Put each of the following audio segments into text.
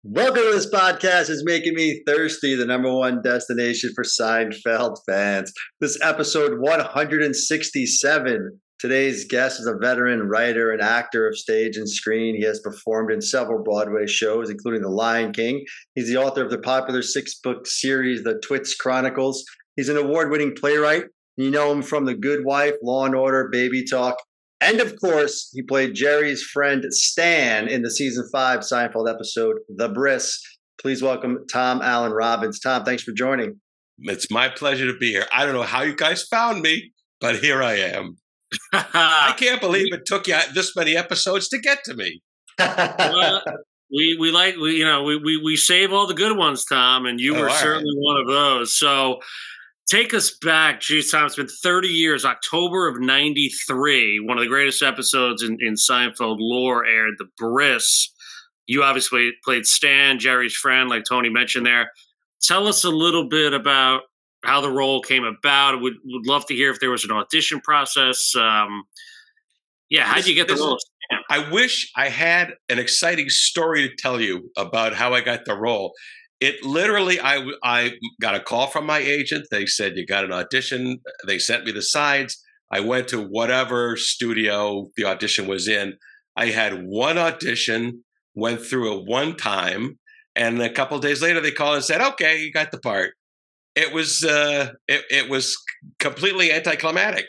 Welcome to this podcast. Is making me thirsty, the number one destination for Seinfeld fans. This episode 167. Today's guest is a veteran writer and actor of stage and screen. He has performed in several Broadway shows, including The Lion King. He's the author of the popular six-book series, The Twits Chronicles. He's an award-winning playwright. You know him from The Good Wife, Law and Order, Baby Talk. And of course, he played Jerry's friend Stan in the season 5 Seinfeld episode, The Briss. Please welcome Tom Allen Robbins. Tom, thanks for joining. It's my pleasure to be here. I don't know how you guys found me, but here I am. I can't believe it took you this many episodes to get to me. Well, we save all the good ones, Tom, and you were certainly one of those. So take us back. Geez, Tom, it's been 30 years. October of 93, one of the greatest episodes in Seinfeld lore aired, The Briss. You obviously played Stan, Jerry's friend, like Tony mentioned there. Tell us a little bit about how the role came about. Would love to hear if there was an audition process. How'd you get the role? I wish I had an exciting story to tell you about how I got the role. It literally, I got a call from my agent. They said, you got an audition. They sent me the sides. I went to whatever studio the audition was in. I had one audition, went through it one time, and a couple of days later they called and said, okay, you got the part. It was it was completely anticlimactic.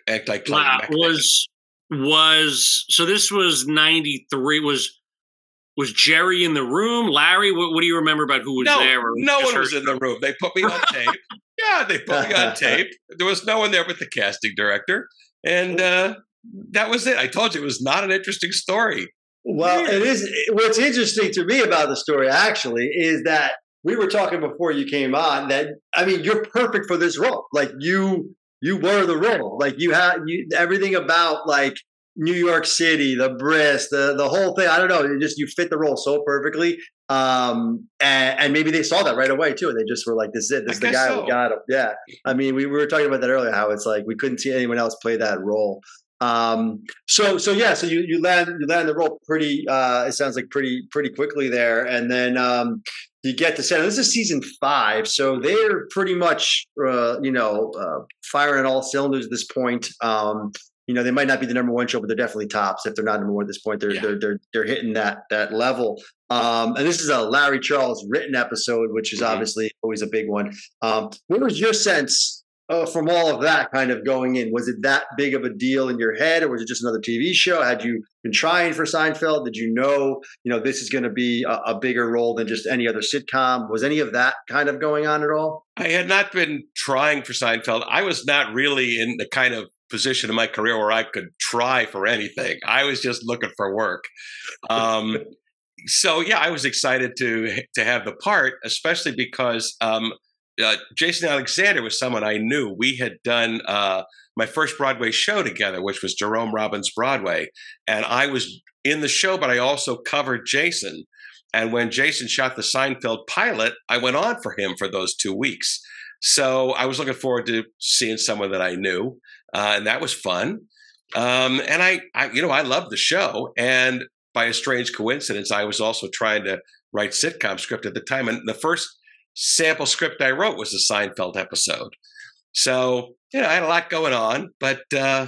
So this was 93. Was Jerry in the room? Larry? What do you remember about who was there? No one was in the room. They put me on tape. Yeah, they put me on tape. There was no one there but the casting director. And that was it. I told you it was not an interesting story. Well, it is. What's interesting to me about the story, actually, is that we were talking before you came on that, I mean, you're perfect for this role. Like, you were the role. Like, you had everything about, like, New York City, the Briss, the whole thing. I don't know. You fit the role so perfectly. And maybe they saw that right away too. And they just were like, this is it. This is the guy. We got him. Yeah. I mean, we were talking about that earlier, how it's like, we couldn't see anyone else play that role. So you land the role pretty, it sounds like pretty quickly there. And then, you get to set. This is season 5. So they're pretty much, firing on all cylinders at this point. They might not be the number one show, but they're definitely tops. If they're not number one at this point, they're hitting that level. And this is a Larry Charles written episode, which is obviously always a big one. What was your sense from all of that kind of going in? Was it that big of a deal in your head, or was it just another TV show? Had you been trying for Seinfeld? Did you know this is going to be a bigger role than just any other sitcom? Was any of that kind of going on at all? I had not been trying for Seinfeld. I was not really in the kind of position in my career where I could try for anything. I was just looking for work. So yeah, I was excited to have the part, especially because Jason Alexander was someone I knew. We had done my first Broadway show together, which was Jerome Robbins Broadway. And I was in the show, but I also covered Jason. And when Jason shot the Seinfeld pilot, I went on for him for those 2 weeks. So I was looking forward to seeing someone that I knew. And that was fun. And I loved the show. And by a strange coincidence, I was also trying to write sitcom script at the time. And the first sample script I wrote was a Seinfeld episode. So, I had a lot going on, but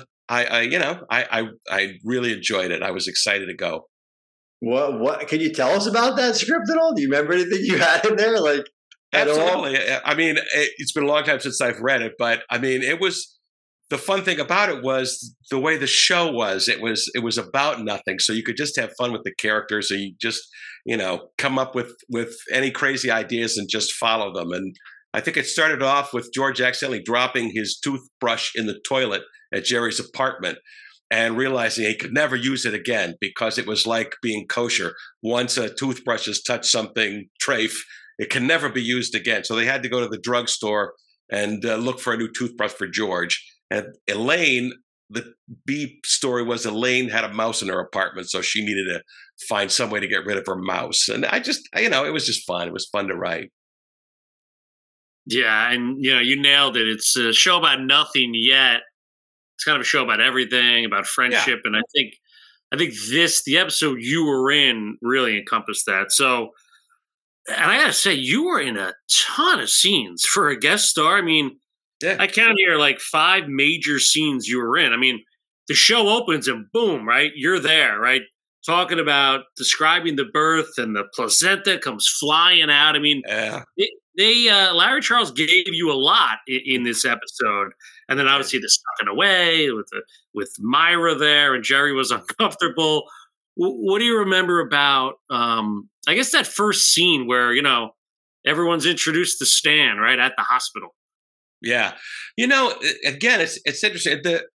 I really enjoyed it. I was excited to go. What can you tell us about that script at all? Do you remember anything you had in there? Like, absolutely. I mean, it's been a long time since I've read it, but I mean, it was. The fun thing about it was the way the show was. It was about nothing, so you could just have fun with the characters. So you just come up with any crazy ideas and just follow them. And I think it started off with George accidentally dropping his toothbrush in the toilet at Jerry's apartment and realizing he could never use it again because it was like being kosher. Once a toothbrush has touched something trafe, it can never be used again. So they had to go to the drugstore and look for a new toothbrush for George. And Elaine, the B story was Elaine had a mouse in her apartment, so she needed to find some way to get rid of her mouse. And I just, it was just fun. It was fun to write. Yeah, and you nailed it. It's a show about nothing yet. It's kind of a show about everything, about friendship, and I think the episode you were in really encompassed that. So And I gotta say, you were in a ton of scenes for a guest star. I mean, Yeah. I count here like 5 major scenes you were in. I mean, the show opens and boom, right? You're there, right? Talking about describing the birth and the placenta comes flying out. I mean, Yeah. Larry Charles gave you a lot in this episode, and then obviously the sucking away with Myra there, and Jerry was uncomfortable. What do you remember about? I guess that first scene where everyone's introduced to Stan right at the hospital. Yeah, again, it's interesting.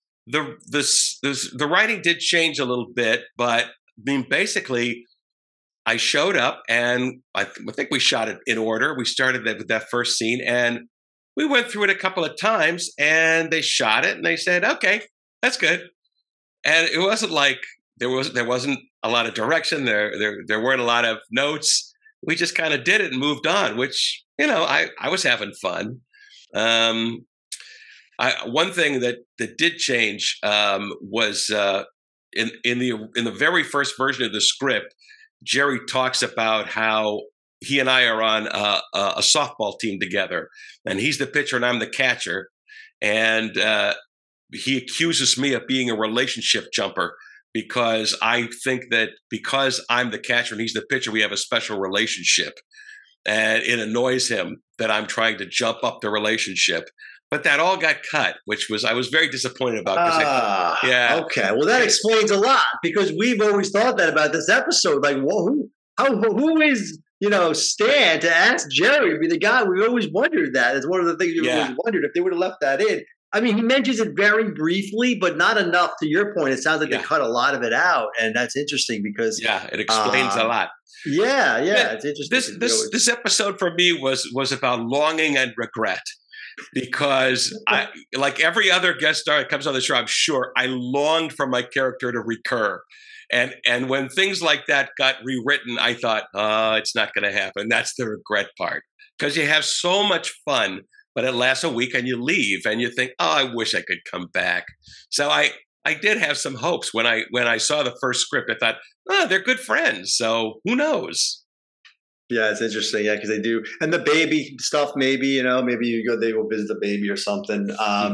The writing did change a little bit, but I mean, basically, I showed up and I think we shot it in order. We started with that first scene and we went through it a couple of times and they shot it and they said, okay, that's good. And it wasn't like there wasn't a lot of direction. There weren't a lot of notes. We just kind of did it and moved on, which, I was having fun. One thing that did change was in the very first version of the script, Jerry talks about how he and I are on a softball team together, and he's the pitcher and I'm the catcher, and he accuses me of being a relationship jumper because I think that because I'm the catcher and he's the pitcher, we have a special relationship, and it annoys him that I'm trying to jump up the relationship. But that all got cut, I was very disappointed about. Yeah. Okay. Well, that explains a lot because we've always thought that about this episode. Like, well, who is Stan to ask Jerry to be the guy? We always wondered that. It's one of the things we always wondered if they would have left that in. I mean, he mentions it very briefly, but not enough. To your point, it sounds like they cut a lot of it out, and that's interesting because it explains a lot. Yeah, it's interesting. This episode for me was about longing and regret. Because I, like every other guest star that comes on the show, I'm sure I longed for my character to recur. And when things like that got rewritten, I thought, it's not going to happen. That's the regret part. Because you have so much fun, but it lasts a week and you leave and you think, I wish I could come back. So I did have some hopes when I saw the first script. I thought, they're good friends. So who knows? Yeah, it's interesting. Yeah, because they do, and the baby stuff. Maybe maybe they go visit the baby or something.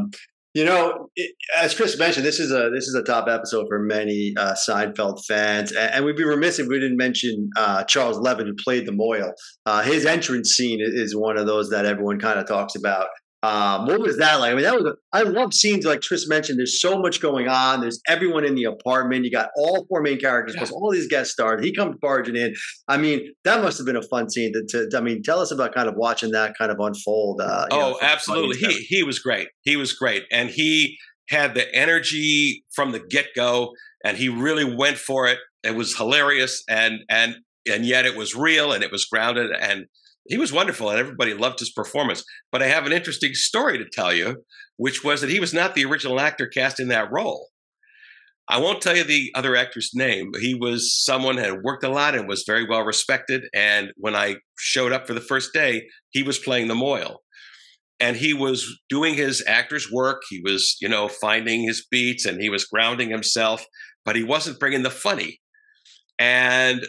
As Chris mentioned, this is a top episode for many Seinfeld fans, and we'd be remiss if we didn't mention Charles Levin, who played the Moyle. His entrance scene is one of those that everyone kind of talks about. What was that like? I mean, I love scenes like Chris mentioned. There's so much going on. There's everyone in the apartment. You got all 4 main characters plus all these guest stars. He comes barging in. I mean, that must have been a fun scene tell us about kind of watching that kind of unfold. Absolutely. He was great. He was great. And he had the energy from the get-go and he really went for it. It was hilarious and yet it was real and it was grounded and he was wonderful and everybody loved his performance. But I have an interesting story to tell you, which was that he was not the original actor cast in that role. I won't tell you the other actor's name. He was someone who had worked a lot and was very well respected. And when I showed up for the first day, he was playing the Moyle. And he was doing his actor's work. He was, finding his beats and he was grounding himself, but he wasn't bringing the funny. And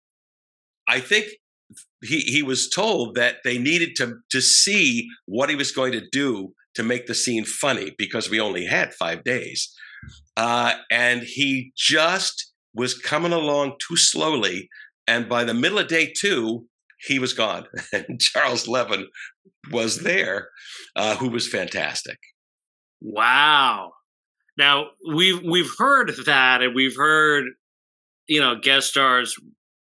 I think he was told that they needed to see what he was going to do to make the scene funny because we only had 5 days. And he just was coming along too slowly. And by the middle of day 2, he was gone. And Charles Levin was there, who was fantastic. Wow. Now, we've heard that, and we've heard, guest stars,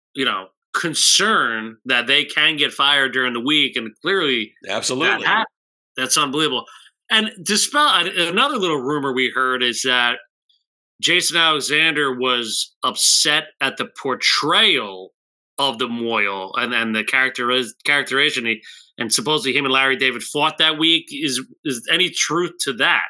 concern that they can get fired during the week, and clearly absolutely that's unbelievable. And another little rumor we heard is that Jason Alexander was upset at the portrayal of the Moyle and the characterization, and supposedly him and Larry David fought that week. Is any truth to that?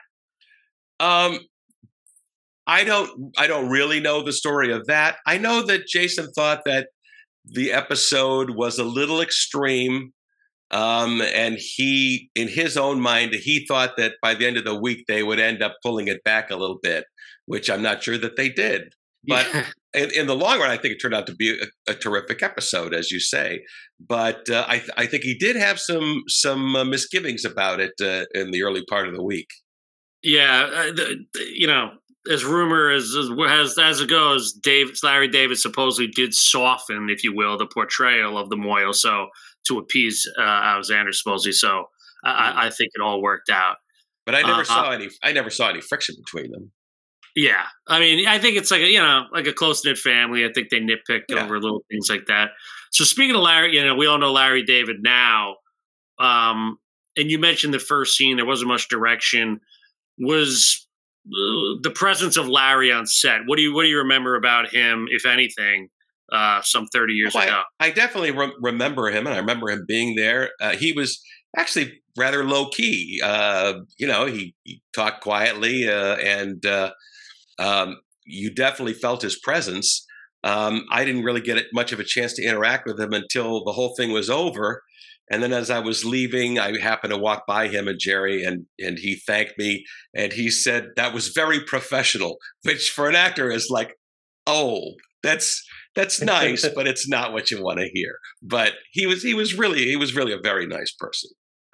I don't really know the story of that. I know that Jason thought that the episode was a little extreme, and he, in his own mind, he thought that by the end of the week they would end up pulling it back a little bit, which I'm not sure that they did. But in the long run, I think it turned out to be a terrific episode, as you say. But I think he did have some misgivings about it in the early part of the week. Yeah, as rumor as it goes, Larry David supposedly did soften, if you will, the portrayal of the Moyle, so to appease Alexander supposedly. So I think it all worked out. But I never saw any. I never saw any friction between them. Yeah, I mean, I think it's like a close knit family. I think they nitpick over little things like that. So speaking of Larry, we all know Larry David now. And you mentioned the first scene. There wasn't much direction. Was the presence of Larry on set? What do you remember about him, if anything, some 30 years ago? I definitely remember him, and I remember him being there. He was actually rather low key. He talked quietly, and you definitely felt his presence. I didn't really get much of a chance to interact with him until the whole thing was over. And then as I was leaving, I happened to walk by him and Jerry, and he thanked me. And he said, "That was very professional," which for an actor is like, oh, that's nice, but it's not what you want to hear. But he was really a very nice person.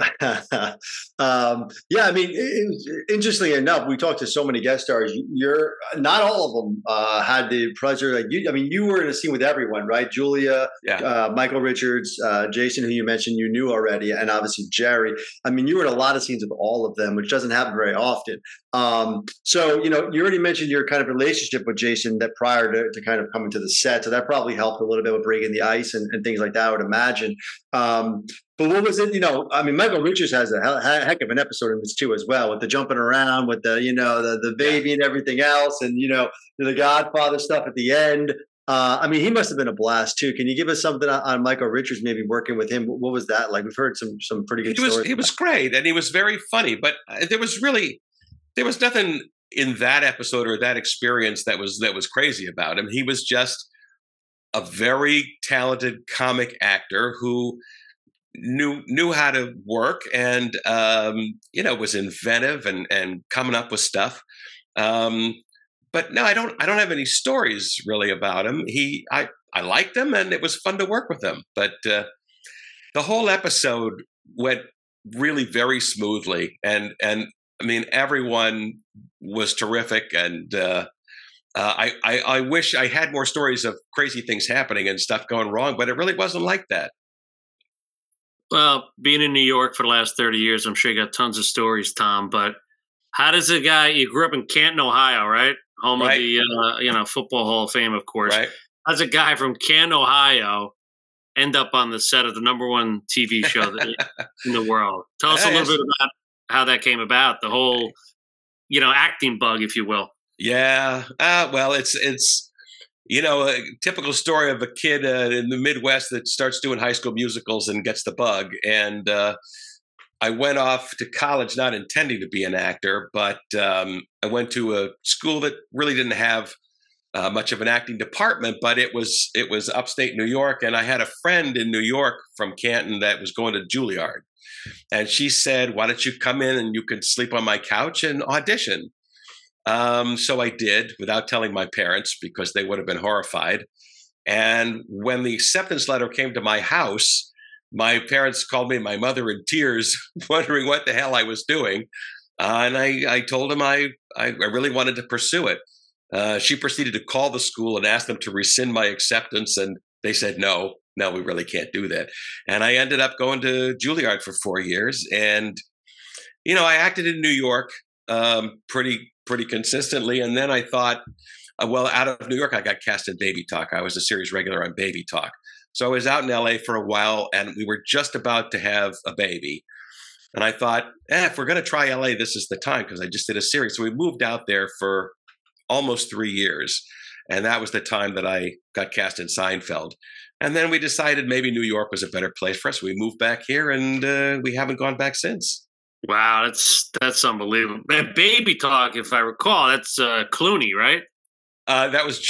I mean, interestingly enough, we talked to so many guest stars. You're not all of them had the pleasure. You were in a scene with everyone, right? Julia, Michael Richards, Jason, who you mentioned, you knew already, and obviously Jerry. I mean, you were in a lot of scenes with all of them, which doesn't happen very often. So you already mentioned your kind of relationship with Jason that prior to kind of coming to the set, so that probably helped a little bit with breaking the ice and things like that, I would imagine. But what was it? I mean, Michael Richards has a heck of an episode in this too, as well, with the jumping around, with the the baby and everything else, and the Godfather stuff at the end. I mean, he must have been a blast too. Can you give us something on Michael Richards? Maybe working with him. What was that like? We've heard some pretty good stories. He was great, and he was very funny. But there was nothing in that episode or that experience that was crazy about him. He was just a very talented comic actor who knew how to work and was inventive and coming up with stuff. But no, I don't have any stories really about him. I liked him and it was fun to work with him. But the whole episode went really very smoothly, and I mean everyone was terrific, and I wish I had more stories of crazy things happening and stuff going wrong, but it really wasn't like that. Well, being in New York for the last 30 years, I'm sure you got tons of stories, Tom. But how does a guy, you grew up in Canton, Ohio, right? Home of the Football Hall of Fame, of course. Right. How does a guy from Canton, Ohio, end up on the set of the #1 TV show in the world? Tell us a little bit about how that came about, the whole, acting bug, if you will. Yeah. Well, it's a typical story of a kid in the Midwest that starts doing High School Musicals and gets the bug. And I went off to college not intending to be an actor, but I went to a school that really didn't have much of an acting department, but it was upstate New York. And I had a friend in New York from Canton that was going to Juilliard. And she said, "Why don't you come in and you can sleep on my couch and audition?" So I did, without telling my parents, because they would have been horrified. And when the acceptance letter came to my house, my parents called me, my mother in tears, wondering what the hell I was doing. And I told them I really wanted to pursue it. She proceeded to call the school and ask them to rescind my acceptance. And they said, no, we really can't do that. And I ended up going to Juilliard for 4 years. And, I acted in New York pretty consistently. And then I thought, out of New York, I got cast in Baby Talk. I was a series regular on Baby Talk. So I was out in LA for a while, and we were just about to have a baby. And I thought, if we're going to try LA, this is the time, because I just did a series. So we moved out there for almost 3 years. And that was the time that I got cast in Seinfeld. And then we decided maybe New York was a better place for us. We moved back here, and we haven't gone back since. Wow, that's unbelievable. And Baby Talk, if I recall, that's Clooney, right? That was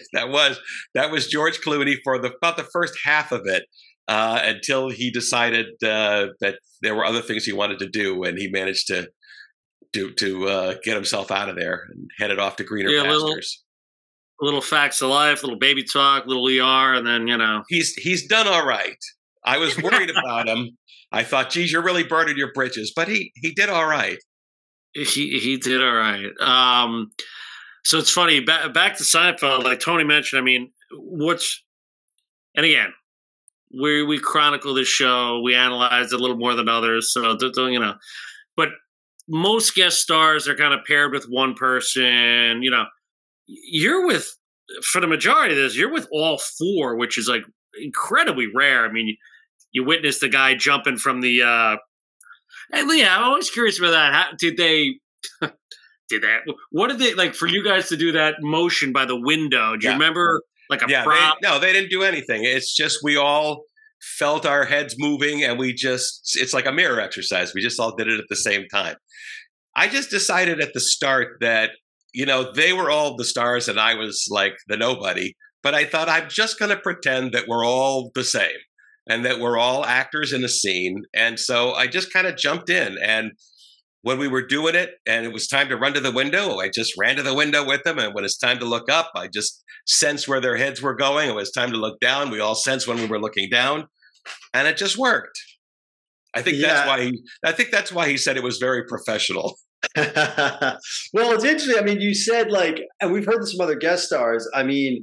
George Clooney for about the first half of it, until he decided that there were other things he wanted to do, and he managed to get himself out of there and headed off to greener pastures. little facts of life, little baby talk, little ER, and then he's done all right. I was worried about him. I thought, geez, you're really burning your bridges, but he did all right. He did all right. So it's funny. Back to Seinfeld, like Tony mentioned. I mean, and again, we chronicle this show. We analyze it a little more than others. So but most guest stars are kind of paired with one person. You're with, for the majority of this, you're with all four, which is like incredibly rare. I mean, you witnessed the guy jumping from the. And Leah, I'm always curious about that. How, did they? What did they like for you guys to do that motion by the window? Do you remember like a prop? They didn't do anything. It's just we all felt our heads moving, and it's like a mirror exercise. We just all did it at the same time. I just decided at the start that, they were all the stars and I was like the nobody, but I thought I'm just going to pretend that we're all the same and that we're all actors in a scene. And so I just kind of jumped in, and when we were doing it and it was time to run to the window, I just ran to the window with them. And when it's time to look up, I just sensed where their heads were going. And when it's time to look down, we all sensed when we were looking down, and it just worked. I think that's why he said it was very professional. Well, it's interesting. I mean, you said and we've heard this from other guest stars. I mean,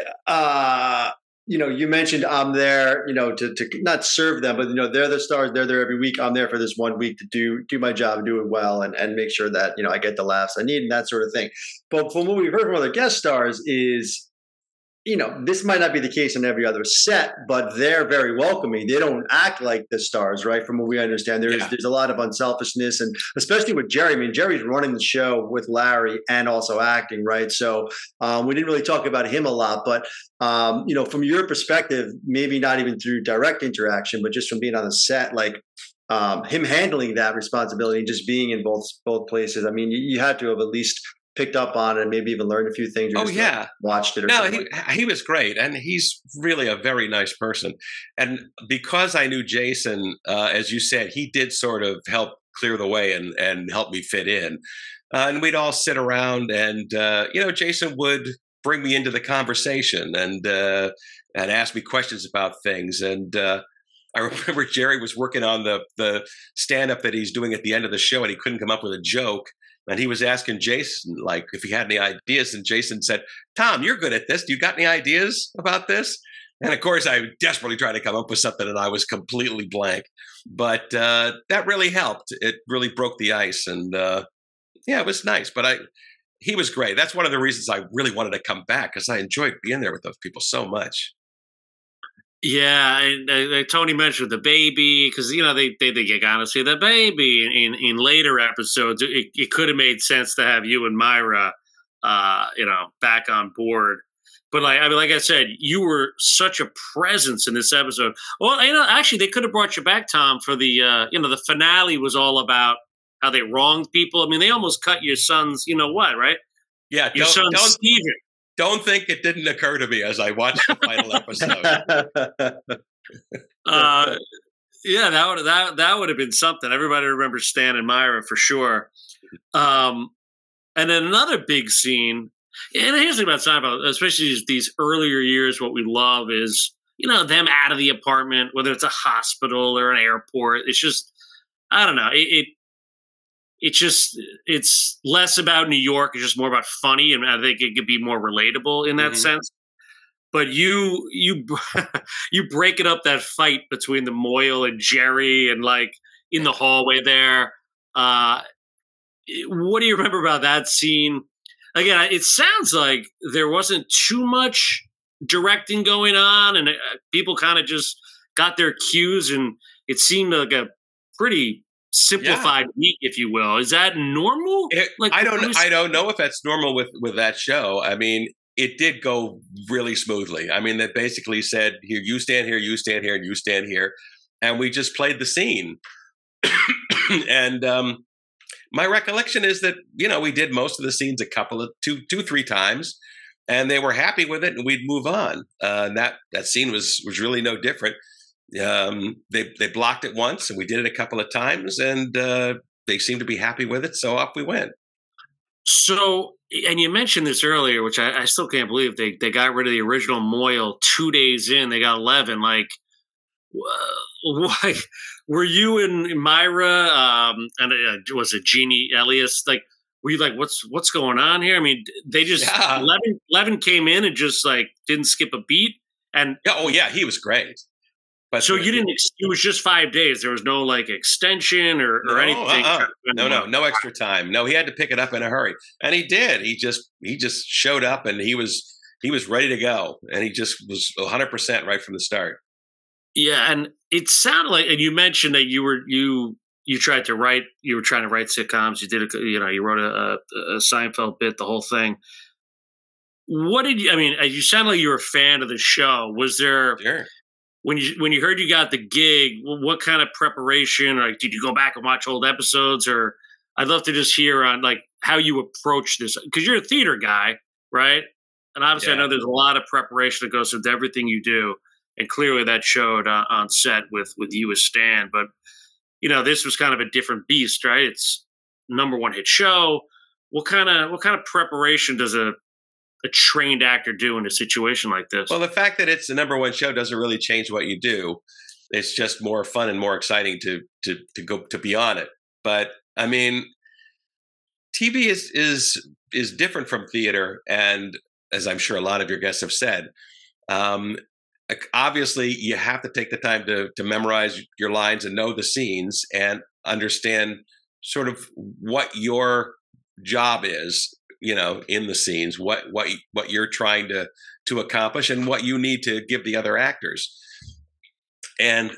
you mentioned I'm there, to not serve them, but they're the stars. They're there every week. I'm there for this 1 week to do my job and do it well and make sure that I get the laughs I need and that sort of thing. But from what we've heard from other guest stars is, this might not be the case on every other set, but they're very welcoming. They don't act like the stars, right? From what we understand, there's a lot of unselfishness, and especially with Jerry. I mean, Jerry's running the show with Larry and also acting, right? So we didn't really talk about him a lot, but from your perspective, maybe not even through direct interaction, but just from being on the set, him handling that responsibility, just being in both places. I mean, you had to have at least picked up on it and maybe even learned a few things. Watched it. He was great. And he's really a very nice person. And because I knew Jason, as you said, he did sort of help clear the way and help me fit in. And we'd all sit around and, Jason would bring me into the conversation and ask me questions about things. And I remember Jerry was working on the stand-up that he's doing at the end of the show, and he couldn't come up with a joke. And he was asking Jason, if he had any ideas. And Jason said, "Tom, you're good at this. Do you got any ideas about this?" And of course, I desperately tried to come up with something, and I was completely blank. But that really helped. It really broke the ice. And it was nice. But he was great. That's one of the reasons I really wanted to come back, because I enjoyed being there with those people so much. Yeah, and Tony mentioned the baby, because they get on to see the baby in later episodes. It could have made sense to have you and Myra, back on board. But like I said, you were such a presence in this episode. Well, actually, they could have brought you back, Tom, for the the finale was all about how they wronged people. I mean, they almost cut your son's, right? Yeah, your son Steven. Don't think it didn't occur to me as I watched the final episode. That would have been something. Everybody remembers Stan and Myra for sure. And then another big scene. And here's the thing about Seinfeld, especially these earlier years. What we love is them out of the apartment, whether it's a hospital or an airport. It's just, I don't know. It's less about New York. It's just more about funny, and I think it could be more relatable in that sense. But you breaking up that fight between the Moyle and Jerry, and in the hallway there. What do you remember about that scene? Again, it sounds like there wasn't too much directing going on, and people kind of just got their cues, and it seemed like a pretty simplified week, if you will. Is that normal? I don't know if that's normal with that show. I mean, it did go really smoothly. I mean, they basically said, "Here, you stand here, you stand here, and you stand here," and we just played the scene. And my recollection is that we did most of the scenes a couple of two, 3 times, and they were happy with it, and we'd move on. That scene was really no different. They blocked it once, and we did it a couple of times, and they seemed to be happy with it. So off we went. So And you mentioned this earlier, which I still can't believe they got rid of the original Moyle 2 days in. They got 11. Like, why were you and Myra and was it Jeannie Elias? Like, were you like, what's going on here? I mean, they just Levin came in and just like didn't skip a beat. And he was great. But so you didn't. It was just 5 days. There was no like extension or anything. No extra time. No, he had to pick it up in a hurry, and he did. He just showed up, and he was ready to go, and he just was 100% right from the start. Yeah, and it sounded like, and you mentioned that you were trying to write sitcoms. You did you wrote a Seinfeld bit, the whole thing. What did you? I mean, you sound like you were a fan of the show. Was there? Sure. When you heard you got the gig, what kind of preparation, or did you go back and watch old episodes? Or I'd love to just hear on like how you approach this, because you're a theater guy, right? And obviously, I know there's a lot of preparation that goes into everything you do, and clearly that showed on set with you as Stan. But this was kind of a different beast, right? It's #1 hit show. What kind of preparation does a trained actor do in a situation like this? Well, the fact that it's the #1 show doesn't really change what you do. It's just more fun and more exciting to be on it. But I mean, TV is different from theater, and as I'm sure a lot of your guests have said, obviously you have to take the time to memorize your lines and know the scenes and understand sort of what your job is, in the scenes, what you're trying to accomplish and what you need to give the other actors. And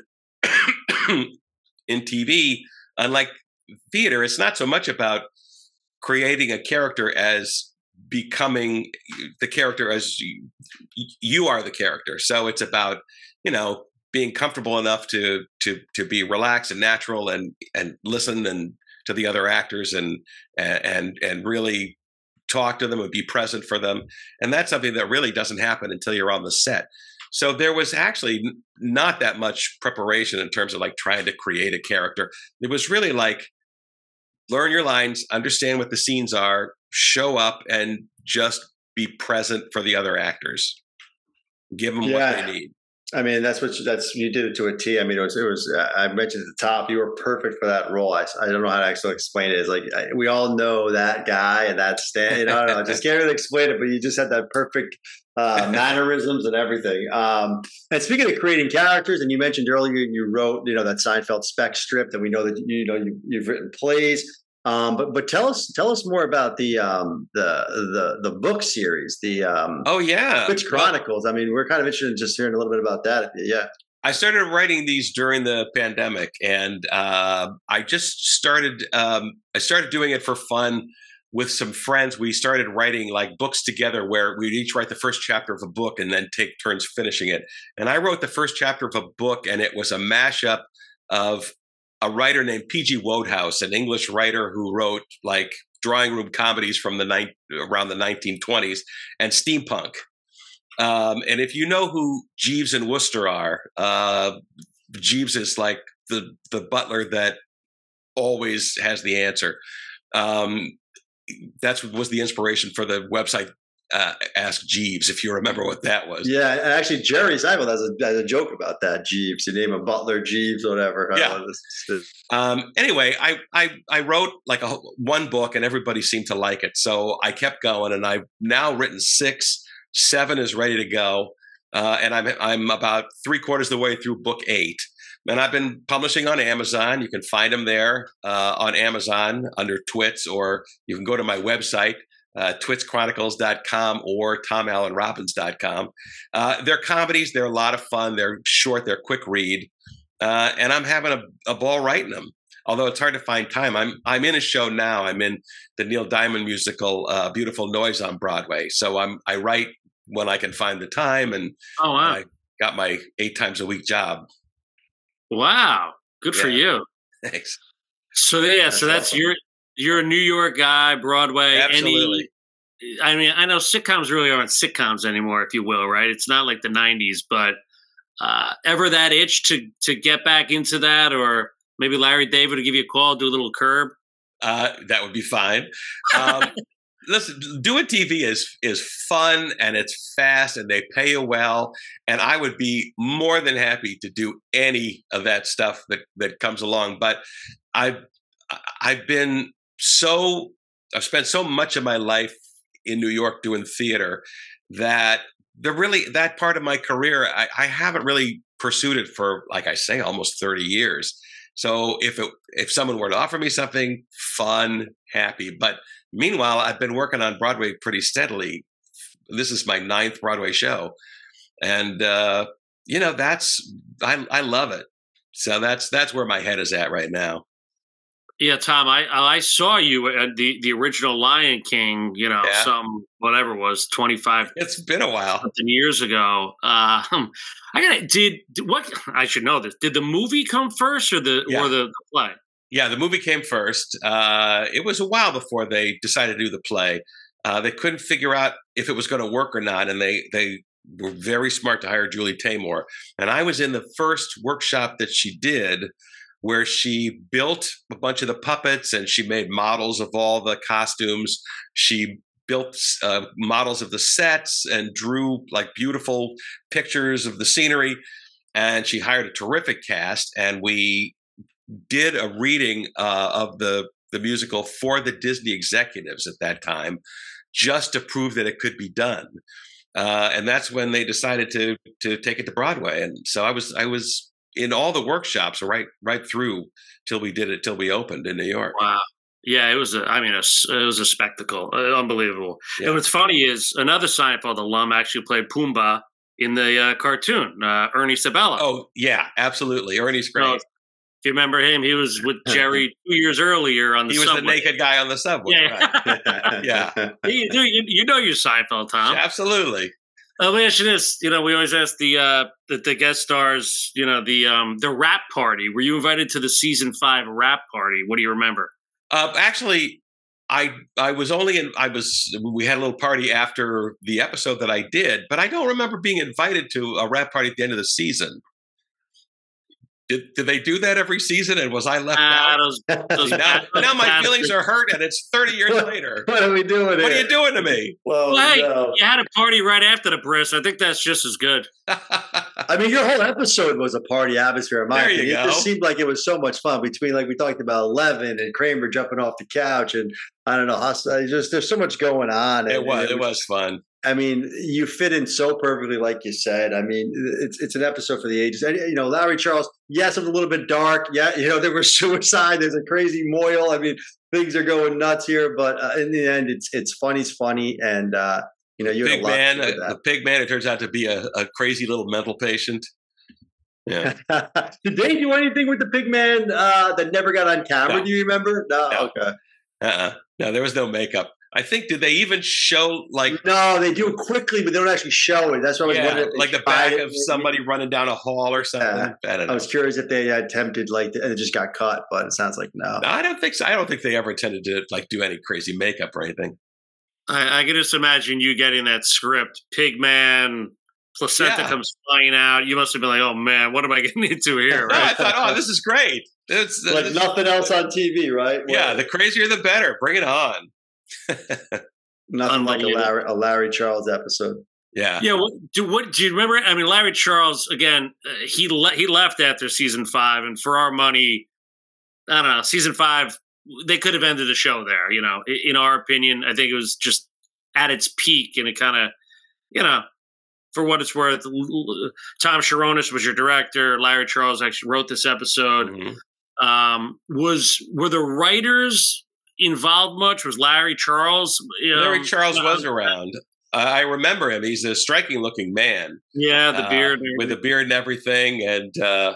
in TV, unlike theater, it's not so much about creating a character as becoming the character as you are the character. So it's about, being comfortable enough to be relaxed and natural and listen and to the other actors and really talk to them and be present for them. And that's something that really doesn't happen until you're on the set. So there was actually not that much preparation in terms of like trying to create a character. It was really like learn your lines, understand what the scenes are, show up and just be present for the other actors. Give them what they need. I mean, you did it to a T. I mean, it was. I mentioned at the top, you were perfect for that role. I don't know how to actually explain it. It's like we all know that guy and that Stan. I don't know. I just can't really explain it, but you just had that perfect mannerisms and everything. And speaking of creating characters, and you mentioned earlier you wrote, that Seinfeld spec strip, and we know that you've written plays. But tell us more about the book series, Twitch Chronicles. I mean, we're kind of interested in just hearing a little bit about that. Yeah. I started writing these during the pandemic, and I just started. I started doing it for fun with some friends. We started writing like books together, where we'd each write the first chapter of a book and then take turns finishing it. And I wrote the first chapter of a book, and it was a mashup of a writer named P.G. Wodehouse, an English writer who wrote like drawing room comedies from around the 1920s, and steampunk. And if you know who Jeeves and Wooster are, Jeeves is like the butler that always has the answer. That was the inspiration for the website Ask Jeeves, if you remember what that was. Yeah, and actually Jerry Seinfeld has a joke about that. Jeeves, you name a butler Jeeves, whatever. Yeah. Anyway, I wrote like one book, and everybody seemed to like it, so I kept going, and I've now written 6. 7 is ready to go, and I'm about 3/4 of the way through book 8. And I've been publishing on Amazon. You can find them there on Amazon under Twits, or you can go to my website, twitschronicles.com or tomallenrobbins.com. They're comedies. They're a lot of fun. They're short. They're quick read. And I'm having a ball writing them, although it's hard to find time. I'm in a show now. I'm in the Neil Diamond musical, Beautiful Noise on Broadway. So I write when I can find the time, and I got my 8 times a week job. Wow. Good for you. Thanks. So that's awesome. You're a New York guy, Broadway. Absolutely. I mean, I know sitcoms really aren't sitcoms anymore, if you will, right? It's not like the 90s, but ever that itch to get back into that, or maybe Larry David will give you a call, do a little Curb? That would be fine. listen, doing TV is fun and it's fast and they pay you well. And I would be more than happy to do any of that stuff that comes along. But I've spent so much of my life in New York doing theater that that part of my career, I haven't really pursued it for, like I say, almost 30 years. So if someone were to offer me something fun, happy, but meanwhile, I've been working on Broadway pretty steadily. This is my 9th Broadway show. And, I love it. So that's where my head is at right now. Yeah, Tom, I saw you at the original Lion King, some whatever it was 25. It's been a while. Years ago. I should know this. Did the movie come first or the play? Yeah, the movie came first. It was a while before they decided to do the play. They couldn't figure out if it was going to work or not, and they were very smart to hire Julie Taymor. And I was in the first workshop that she did, where she built a bunch of the puppets and she made models of all the costumes. She built models of the sets and drew like beautiful pictures of the scenery. And she hired a terrific cast. And we did a reading of the musical for the Disney executives at that time, just to prove that it could be done. And that's when they decided to take it to Broadway. And so I was in all the workshops right through till we opened in New York. Wow. Yeah, it was a spectacle. Unbelievable. Yeah. And what's funny is another Seinfeld alum actually played Pumbaa in the cartoon, Ernie Sabella. Oh, yeah, absolutely. Ernie's great. So, if you remember him, he was with Jerry 2 years earlier on the subway. He was the naked guy on the subway. Yeah. Right. Yeah. You know your Seinfeld, Tom. Absolutely. Let me ask you this. We always ask the guest stars, the rap party. Were you invited to the season 5 rap party? What do you remember? Actually, we had a little party after the episode that I did, but I don't remember being invited to a rap party at the end of the season. Did they do that every season, and was I left out? Now my feelings are hurt, and it's 30 years later. What are we doing? What are you doing to me? Well, hey, you had a party right after the Briss. I think that's just as good. I mean, your whole episode was a party atmosphere. In my opinion. It just seemed like it was so much fun between, like we talked about, Levin and Kramer jumping off the couch, and I don't know, there's so much going on. It was fun. I mean, you fit in so perfectly, like you said. I mean, it's an episode for the ages. And, Larry Charles, yes, it was a little bit dark. Yeah, there was suicide. There's a crazy Moyle. I mean, things are going nuts here. But in the end, it's funny. And, you had a lot to do with that. The pig man, it turns out to be a crazy little mental patient. Yeah. Did they do anything with the pig man that never got on camera? No. Do you remember? No. Okay. No, there was no makeup. I think, did they even show No, they do it quickly, but they don't actually show it. That's what I was wondering. Like the back of somebody running down a hall or something. I was curious if they attempted and it just got cut, but it sounds like no. No, I don't think so. I don't think they ever intended to do any crazy makeup or anything. I can just imagine you getting that script, Pigman, placenta comes flying out. You must have been like, oh man, what am I getting into here? Right? No, I thought, this is great. It's nothing else on TV, right? Yeah, the crazier the better. Bring it on. Nothing like a Larry Charles episode. Yeah. Yeah. Do you remember? I mean, Larry Charles, again, he left after season 5, and for our money, I don't know, season 5, they could have ended the show there. In our opinion, I think it was just at its peak, and it kind of, for what it's worth, Tom Sharonis was your director. Larry Charles actually wrote this episode. Mm-hmm. Were the writers involved much? Was Larry Charles? Larry Charles was around. I remember him. He's a striking looking man. Yeah, the beard. With the beard and everything. And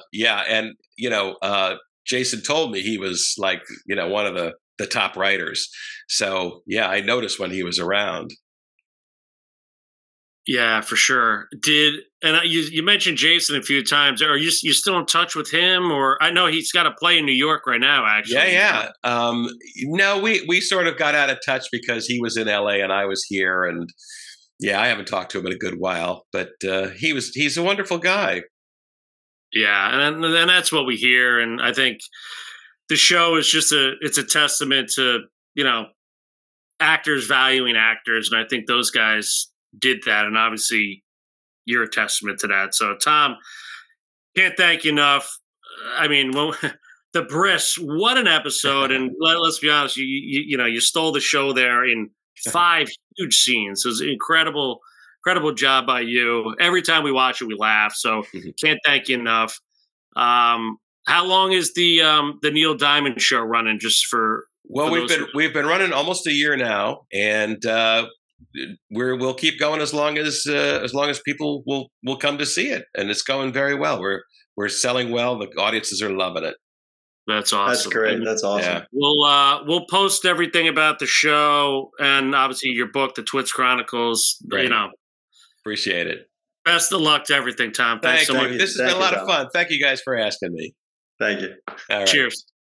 Jason told me he was one of the top writers. So yeah, I noticed when he was around. Yeah, for sure. You mentioned Jason a few times. Are you still in touch with him? Or I know he's got a play in New York right now, actually. Yeah. No, we sort of got out of touch because he was in LA and I was here, and I haven't talked to him in a good while. But he's a wonderful guy. Yeah, and that's what we hear, and I think the show is it's a testament to actors valuing actors, and I think those guys did that, and obviously you're a testament to that. So, Tom, can't thank you enough. I mean, the Briss, what an episode! And let's be honest, you stole the show there in 5 huge scenes. It was incredible job by you. Every time we watch it, we laugh. So, can't thank you enough. How long is the Neil Diamond show running? Just for we've been running almost a year now, and we'll keep going as long as people will come to see it, and it's going very well. We're selling well. The audiences are loving it. That's awesome. That's great. That's awesome. Yeah. We'll post everything about the show and obviously your book, The Twits Chronicles. Great. Appreciate it. Best of luck to everything, Tom. Thanks so much. This has been a lot of fun. Thank you guys for asking me. Thank you. All right. Cheers.